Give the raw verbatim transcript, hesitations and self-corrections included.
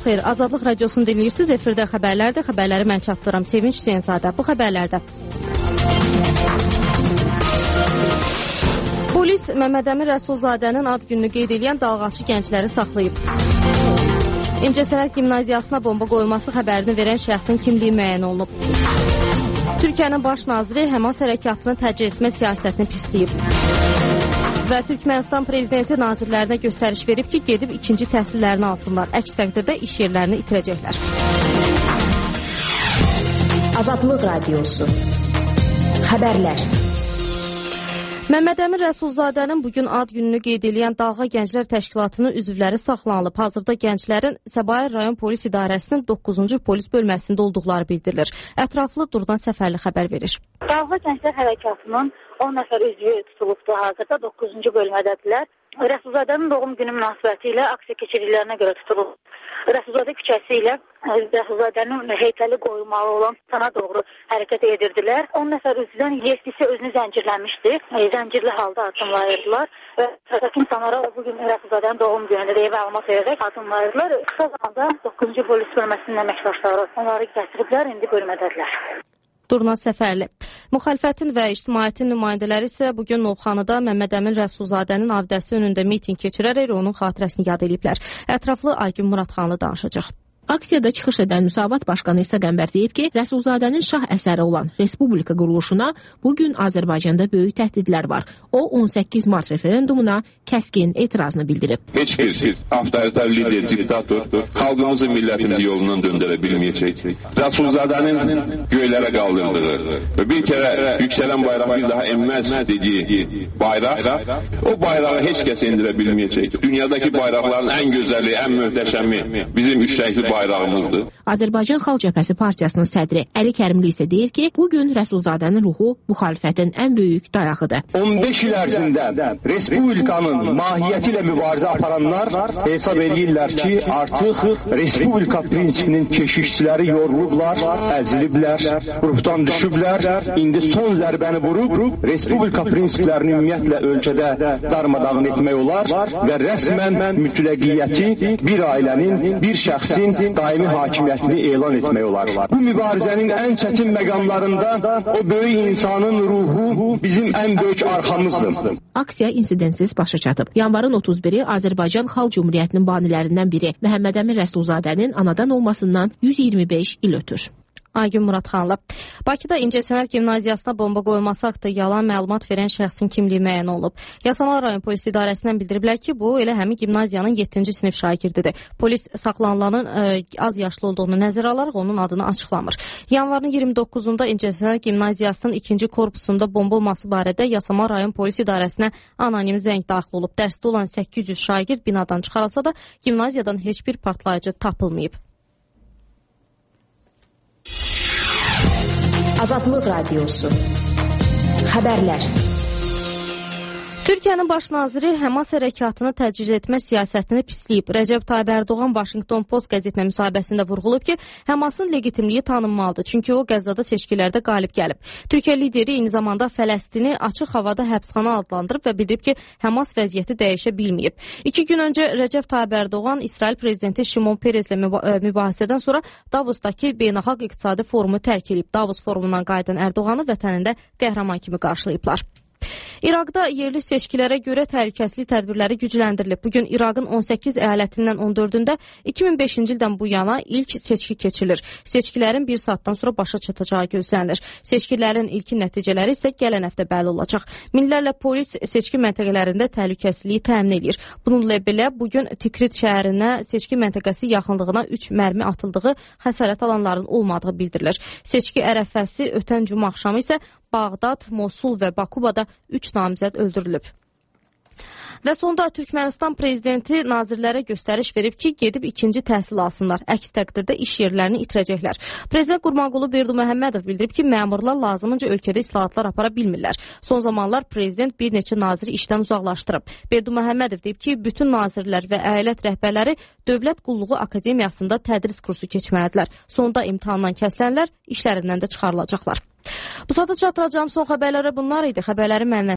Sabahınız xeyir. Azadlıq radiosunu dinləyirsiniz. Efirdə xəbərlərdir. Xəbərləri mən çatdıram. Sevinç Hüseynzadə. Bu xəbərlərdə. Polis Məmmədəmin Rəsulzadənin ad gününü qeyd edən dalğaçı gəncləri saxlayıb. İncəsənət Gimnaziyasına bomba qoyulması xəbərini verən şəxsin kimliyi müəyyən olunub. Türkiyənin baş naziri Həmas hərəkatını təcrid etmə siyasətini pisləyib. Və Türkmənistan prezidenti nazirlərinə göstəriş verib ki, gedib ikinci təhsillərini alsınlar. Əks təqdirdə iş yerlərini itirəcəklər. Azadlıq Radiosu. Xəbərlər. Məmmədəmin Rəsulzadənin bugün ad gününü qeyd edən Dalğa Gənclər Təşkilatının üzvləri saxlanılıb. Hazırda gənclərin Səbail rayon polis idarəsinin doqquzuncu polis bölməsində olduqları bildirilir. Ətraflı Durdan Səfərli xəbər verir. Dalğa Gənclər Hərəkatının on nəfər üzvü tutulubdur. Hazırda doqquzuncu bölmədədirlər. Rəsulzadənin doğum günü münasibəti ilə aksiya keçirdiklərinə görə tutulub. Rəsulzadə küçəsi ilə Rəsulzadənin heykəli qoyulmalı olan sana doğru hərəkət edirdilər. on nəfər üzvdən yedisi özünü zəncirləmişdi. Zəncirli halda addımlayırdılar və sıradakı insanlara bugün Rəsulzadənin doğum günündə deyə məlumat verərək addımlayırdılar. Qısa zamanda doqquzuncu polis bölməsinin əməkdaşları onları gətiriblər, indi bölmədədirlər. Durna Səfərli. Müxalifətin və ictimaiyyətin nümayəndələri isə bugün Novxanıda Məmmədəmin Rəsulzadənin abidəsi önündə miting keçirərək onun xatirəsini yad ediblər. Ətraflı Aygün Muradxanlı danışacaq. Aksiyada çıxış edən Müsavat Başqanı İsa Qəmbər deyib ki, Rəsulzadənin şah əsəri olan Respublika quruluşuna bugün Azərbaycanda böyük təhdidlər var. O, on səkkiz mart referendumuna kəskin etirazını bildirib. Heç bir avtoritar lider, diktator xalqımızı, millətimizi yolundan döndərə bilməyəcək. Rəsulzadənin göylərə qaldırdığı və bir kərə yüksələn bayraq bir daha enməz dediyi bayraq, o bayrağı heç kəs endirə bilməyəcək. Dünyadakı bayraqların ən gözəli, ən möhtəşəmi bizim üç rəngli bayrağımızdır. Azərbaycan Xalq Cəbhəsi Partiyasının sədri Əli Kərimli isə deyir ki, bugün Rəsulzadənin ruhu müxalifətin ən böyük dayağıdır. on beş il ərzində Respublikanın mahiyyəti ilə mübarizə aparanlar hesab edirlər ki, artıq Respublika prinsipinin keşişçiləri yorulublar, əziliblər, ruhdan düşüblər. İndi son zərbəni vurub Respublika prinsiplərini ümumiyyətlə ölkədə darmadağın etmək olar və rəsmən mütləqiyyəti bir ailənin, bir şəxsin daimi hakimiyyətini elan etmək olar. Bu mübarizənin ən çətin məqamlarında o böyük insanın ruhu bizim ən böyük arxamızdır. Aksiya insidentsiz başa çatıb. Yanvarın otuz biri Azərbaycan Xalq Cümhuriyyətinin banilərindən biri Məhəmmədəmin Rəsulzadənin anadan olmasından yüz iyirmi beş il ötür. Aygün Muradxanlı. Bakıda İncəsənət Gimnaziyasına bomba qoyulması haqqında yalan məlumat verən şəxsin kimliyi müəyyən olub. Yasamal rayon polis idarəsindən bildiriblər ki, bu elə həmin gimnaziyanın yeddinci sinif şagirdidir. Polis saxlanılanın ə, az yaşlı olduğunu nəzərə alaraq onun adını açıqlamır. Yanvarın iyirmi doqquzunda İncəsənət Gimnaziyasının ikinci korpusunda bomba olması barədə Yasamal rayon polis idarəsinə anonim zəng daxil olub. Dərsdə olan səkkiz yüz şagird binadan çıxarılsa da gimnaziyadan heç bir partlayıcı tapılmayıb. Azadlıq Radiosu. Xəbərlər. Türkiyənin baş naziri Həmas hərəkatını təcrid etmə siyasətini pisləyib. Rəcəb Tayyip Ərdoğan Washington Post qəzetinə müsahibəsində vurğulub ki, Həmasın legitimliyi tanınmalıdır, çünki o Qəzzada seçkilərdə qalib gəlib. Türkiyə lideri eyni zamanda Fələstini açıq havada həbsxana adlandırıb və bildirib ki, Həmas vəziyyəti dəyişə bilməyib. İki gün öncə Rəcəb Tayyip Ərdoğan İsrail prezidenti Şimon Pereslə mübahisədən sonra Davosdakı beynəlxalq iqtisadi forumu tərk edib. Davos forumundan qayıdan Ərdoğanı vətənində qəhrəman kimi qarşılayıblar. İraqda yerli seçkilərə görə təhlükəsizlik tədbirləri gücləndirilib. Bugün İraqın on səkkiz əyalətindən on dördündə iki min beşinci ildən bu yana ilk seçki keçirilir. Seçkilərin bir saatdan sonra başa çatacağı gözlənilir. Seçkilərin ilkin nəticələri isə gələn həftə bəlli olacaq. Minlərlə polis seçki məntəqələrində təhlükəsizliyi təmin edir. Bununla belə bugün Tikrit şəhərinə seçki məntəqəsi yaxınlığına üç mərmi atıldığı, xəsarət alanların olmadığı bildirilir. Seçki ərəfəsi ötən cümə axşamı isə Bağdad, Mosul və Bakubada üç namizəd öldürülüb. Və sonda Türkmənistan prezidenti nazirlərə göstəriş verib ki, gedib ikinci təhsil alsınlar. Əks təqdirdə iş yerlərini itirəcəklər. Prezident Qurbanqulu Berdiməhəmmədov bildirib ki, məmurlar lazımınca ölkədə islahatlar apara bilmirlər. Son zamanlar prezident bir neçə naziri işdən uzaqlaşdırıb. Berdiməhəmmədov deyib ki, bütün nazirlər və əyalət rəhbərləri Dövlət Qulluğu Akademiyasında tədris kursu keçməlidirlər. Sonda imtahandan kəsilənlər işlərindən də çıxarılacaqlar. Bu saata çatdıracağım son xəbərlərə bunlar idi. Xəbərləri məndən